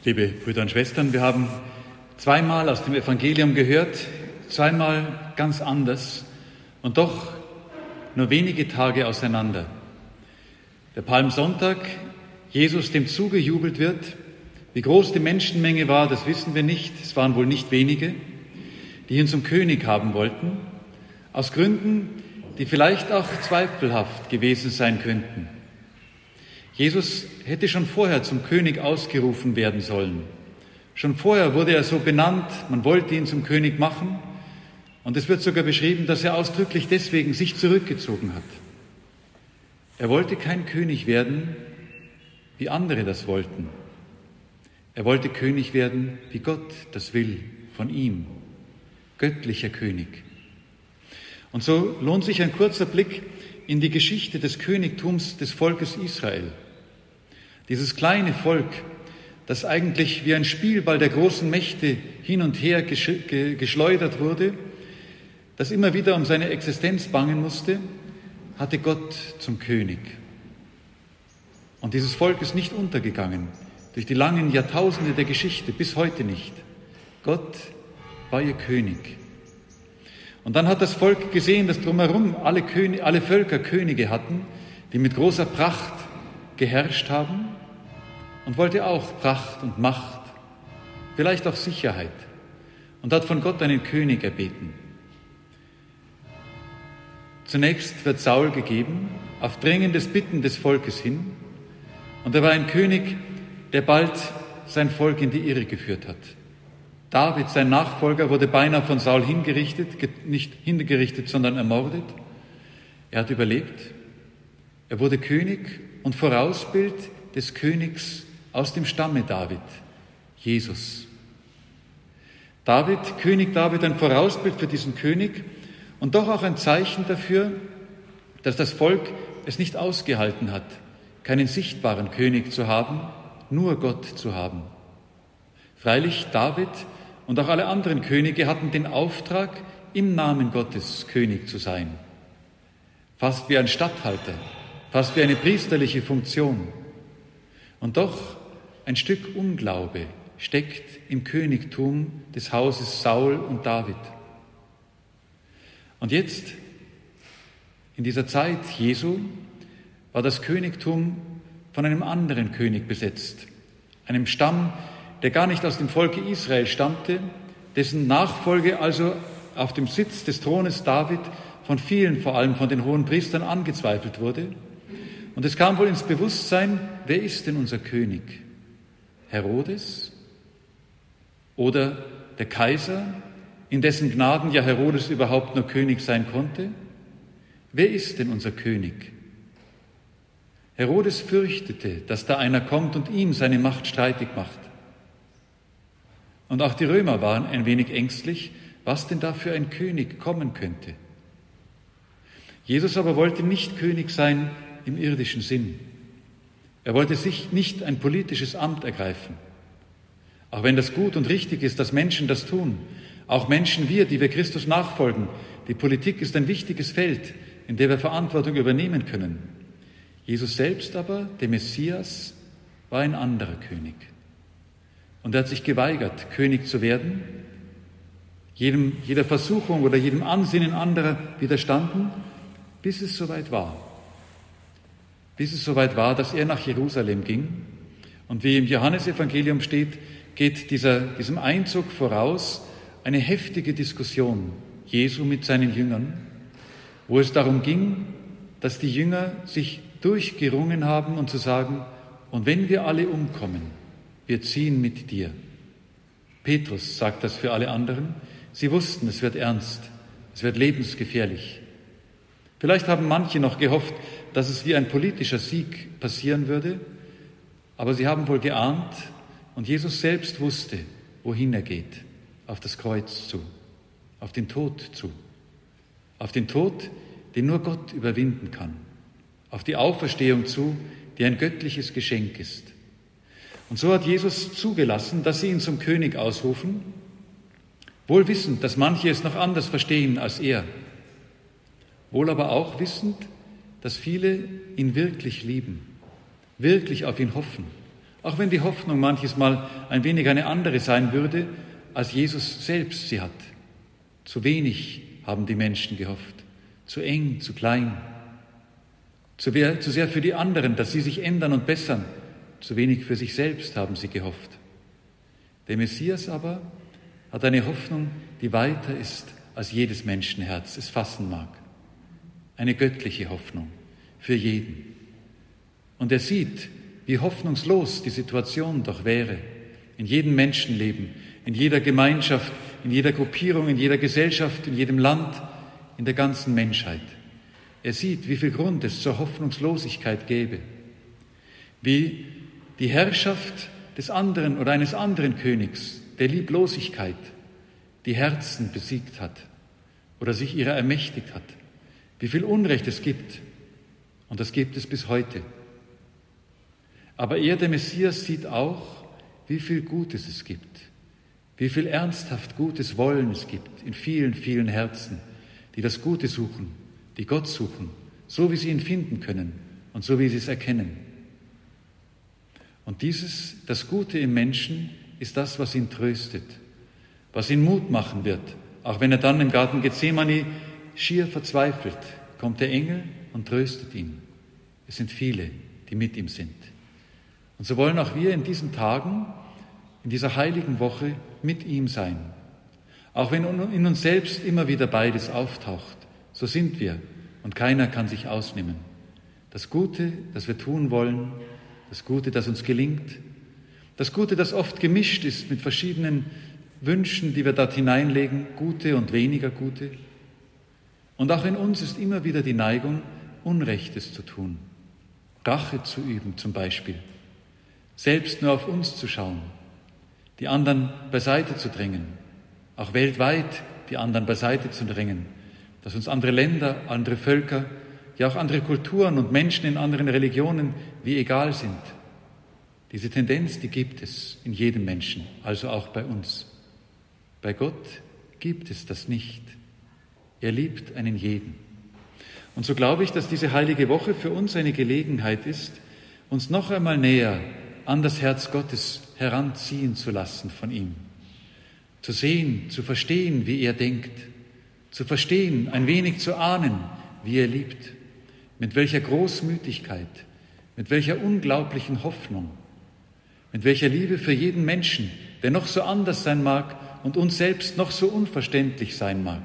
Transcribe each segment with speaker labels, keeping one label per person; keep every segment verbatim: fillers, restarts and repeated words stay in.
Speaker 1: Liebe Brüder und Schwestern, wir haben zweimal aus dem Evangelium gehört, zweimal ganz anders und doch nur wenige Tage auseinander. Der Palmsonntag, Jesus dem zugejubelt wird. Wie groß die Menschenmenge war, das wissen wir nicht. Es waren wohl nicht wenige, die ihn zum König haben wollten, aus Gründen, die vielleicht auch zweifelhaft gewesen sein könnten. Jesus hätte schon vorher zum König ausgerufen werden sollen. Schon vorher wurde er so benannt, man wollte ihn zum König machen. Und es wird sogar beschrieben, dass er ausdrücklich deswegen sich zurückgezogen hat. Er wollte kein König werden, wie andere das wollten. Er wollte König werden, wie Gott das will, von ihm. Göttlicher König. Und so lohnt sich ein kurzer Blick in die Geschichte des Königtums des Volkes Israel. Dieses kleine Volk, das eigentlich wie ein Spielball der großen Mächte hin und her geschleudert wurde, das immer wieder um seine Existenz bangen musste, hatte Gott zum König. Und dieses Volk ist nicht untergegangen, durch die langen Jahrtausende der Geschichte, bis heute nicht. Gott war ihr König. Und dann hat das Volk gesehen, dass drumherum alle, König, alle Völker Könige hatten, die mit großer Pracht geherrscht haben, und wollte auch Pracht und Macht, vielleicht auch Sicherheit, und hat von Gott einen König erbeten. Zunächst wird Saul gegeben, auf dringendes Bitten des Volkes hin, und er war ein König, der bald sein Volk in die Irre geführt hat. David, sein Nachfolger, wurde beinahe von Saul hingerichtet, nicht hingerichtet, sondern ermordet. Er hat überlebt. Er wurde König und Vorausbild des Königs aus dem Stamme David, Jesus. David, König David, ein Vorausbild für diesen König und doch auch ein Zeichen dafür, dass das Volk es nicht ausgehalten hat, keinen sichtbaren König zu haben, nur Gott zu haben. Freilich, David und auch alle anderen Könige hatten den Auftrag, im Namen Gottes König zu sein. Fast wie ein Statthalter, fast wie eine priesterliche Funktion. Und doch ein Stück Unglaube steckt im Königtum des Hauses Saul und David. Und jetzt, in dieser Zeit Jesu, war das Königtum von einem anderen König besetzt, einem Stamm, der gar nicht aus dem Volke Israel stammte, dessen Nachfolge also auf dem Sitz des Thrones David von vielen, vor allem von den hohen Priestern, angezweifelt wurde. Und es kam wohl ins Bewusstsein, wer ist denn unser König? Herodes oder der Kaiser, in dessen Gnaden ja Herodes überhaupt nur König sein konnte? Wer ist denn unser König? Herodes fürchtete, dass da einer kommt und ihm seine Macht streitig macht. Und auch die Römer waren ein wenig ängstlich, was denn da für ein König kommen könnte. Jesus aber wollte nicht König sein im irdischen Sinn. Er wollte sich nicht ein politisches Amt ergreifen. Auch wenn das gut und richtig ist, dass Menschen das tun, auch Menschen wir, die wir Christus nachfolgen, die Politik ist ein wichtiges Feld, in dem wir Verantwortung übernehmen können. Jesus selbst aber, der Messias, war ein anderer König. Und er hat sich geweigert, König zu werden, jedem, jeder Versuchung oder jedem Ansinnen anderer widerstanden, bis es soweit war. Bis es soweit war, dass er nach Jerusalem ging. Und wie im Johannesevangelium steht, geht dieser, diesem Einzug voraus eine heftige Diskussion Jesu mit seinen Jüngern, wo es darum ging, dass die Jünger sich durchgerungen haben und zu sagen, und wenn wir alle umkommen, wir ziehen mit dir. Petrus sagt das für alle anderen. Sie wussten, es wird ernst, es wird lebensgefährlich. Vielleicht haben manche noch gehofft, dass es wie ein politischer Sieg passieren würde, aber sie haben wohl geahnt und Jesus selbst wusste, wohin er geht, auf das Kreuz zu, auf den Tod zu, auf den Tod, den nur Gott überwinden kann, auf die Auferstehung zu, die ein göttliches Geschenk ist. Und so hat Jesus zugelassen, dass sie ihn zum König ausrufen, wohl wissend, dass manche es noch anders verstehen als er, wohl aber auch wissend, dass viele ihn wirklich lieben, wirklich auf ihn hoffen, Auch wenn die Hoffnung manches Mal ein wenig eine andere sein würde, als Jesus selbst sie hat. Zu wenig haben die Menschen gehofft, zu eng, zu klein, zu sehr für die anderen, dass sie sich ändern und bessern, zu wenig für sich selbst haben sie gehofft. Der Messias aber hat eine Hoffnung, die weiter ist, als jedes Menschenherz es fassen mag. Eine göttliche Hoffnung für jeden. Und er sieht, wie hoffnungslos die Situation doch wäre, in jedem Menschenleben, in jeder Gemeinschaft, in jeder Gruppierung, in jeder Gesellschaft, in jedem Land, in der ganzen Menschheit. Er sieht, wie viel Grund es zur Hoffnungslosigkeit gäbe, wie die Herrschaft des anderen oder eines anderen Königs, der Lieblosigkeit, die Herzen besiegt hat oder sich ihrer ermächtigt hat, wie viel Unrecht es gibt. Und das gibt es bis heute. Aber er, der Messias, sieht auch, wie viel Gutes es gibt, wie viel ernsthaft gutes Wollen es gibt in vielen, vielen Herzen, die das Gute suchen, die Gott suchen, so wie sie ihn finden können und so wie sie es erkennen. Und dieses, das Gute im Menschen, ist das, was ihn tröstet, was ihn Mut machen wird, auch wenn er dann im Garten Gethsemane schier verzweifelt, kommt der Engel und tröstet ihn. Es sind viele, die mit ihm sind. Und so wollen auch wir in diesen Tagen, in dieser heiligen Woche mit ihm sein. Auch wenn in uns selbst immer wieder beides auftaucht, so sind wir und keiner kann sich ausnehmen. Das Gute, das wir tun wollen, das Gute, das uns gelingt, das Gute, das oft gemischt ist mit verschiedenen Wünschen, die wir dort hineinlegen, gute und weniger gute. Und auch in uns ist immer wieder die Neigung, Unrechtes zu tun, Rache zu üben zum Beispiel, selbst nur auf uns zu schauen, die anderen beiseite zu drängen, auch weltweit die anderen beiseite zu drängen, dass uns andere Länder, andere Völker, ja auch andere Kulturen und Menschen in anderen Religionen wie egal sind. Diese Tendenz, die gibt es in jedem Menschen, also auch bei uns. Bei Gott gibt es das nicht. Er liebt einen jeden. Und so glaube ich, dass diese heilige Woche für uns eine Gelegenheit ist, uns noch einmal näher an das Herz Gottes heranziehen zu lassen von ihm. Zu sehen, zu verstehen, wie er denkt. Zu verstehen, ein wenig zu ahnen, wie er liebt. Mit welcher Großmütigkeit, mit welcher unglaublichen Hoffnung, mit welcher Liebe für jeden Menschen, der noch so anders sein mag und uns selbst noch so unverständlich sein mag.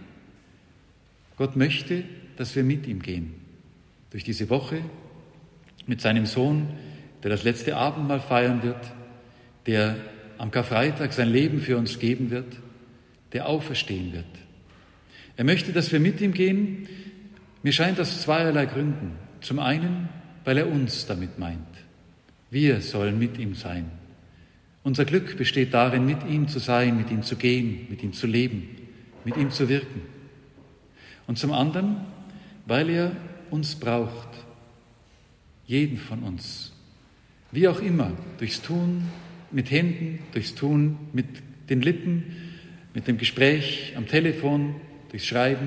Speaker 1: Gott möchte, dass wir mit ihm gehen, durch diese Woche, mit seinem Sohn, der das letzte Abendmahl feiern wird, der am Karfreitag sein Leben für uns geben wird, der auferstehen wird. Er möchte, dass wir mit ihm gehen. Mir scheint aus zweierlei Gründen. Zum einen, weil er uns damit meint. Wir sollen mit ihm sein. Unser Glück besteht darin, mit ihm zu sein, mit ihm zu gehen, mit ihm zu leben, mit ihm zu wirken. Und zum anderen, weil er uns braucht, jeden von uns, wie auch immer, durchs Tun mit Händen, durchs Tun mit den Lippen, mit dem Gespräch am Telefon, durchs Schreiben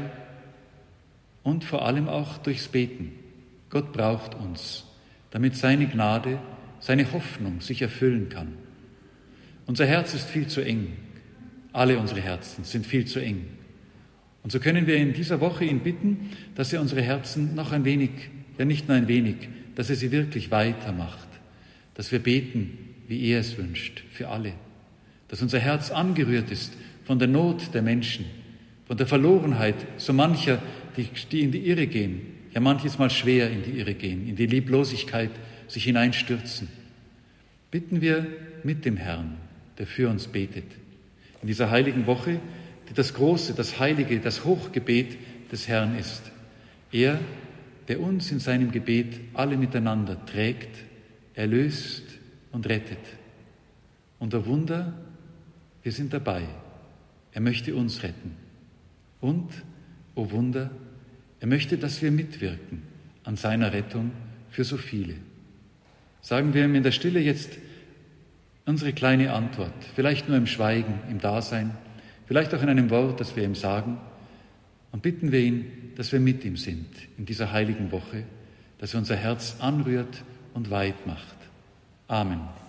Speaker 1: und vor allem auch durchs Beten. Gott braucht uns, damit seine Gnade, seine Hoffnung sich erfüllen kann. Unser Herz ist viel zu eng. Alle unsere Herzen sind viel zu eng. Und so können wir in dieser Woche ihn bitten, dass er unsere Herzen noch ein wenig, ja nicht nur ein wenig, dass er sie wirklich weitermacht. Dass wir beten, wie er es wünscht, für alle. Dass unser Herz angerührt ist von der Not der Menschen, von der Verlorenheit so mancher, die, die in die Irre gehen, ja manches Mal schwer in die Irre gehen, in die Lieblosigkeit sich hineinstürzen. Bitten wir mit dem Herrn, der für uns betet, in dieser heiligen Woche, die das große, das heilige, das Hochgebet des Herrn ist. Er, der uns in seinem Gebet alle miteinander trägt, erlöst und rettet. Und der Wunder, wir sind dabei. Er möchte uns retten. Und, o oh Wunder, er möchte, dass wir mitwirken an seiner Rettung für so viele. Sagen wir ihm in der Stille jetzt unsere kleine Antwort, vielleicht nur im Schweigen, im Dasein, vielleicht auch in einem Wort, das wir ihm sagen, und bitten wir ihn, dass wir mit ihm sind in dieser heiligen Woche, dass er unser Herz anrührt und weit macht. Amen.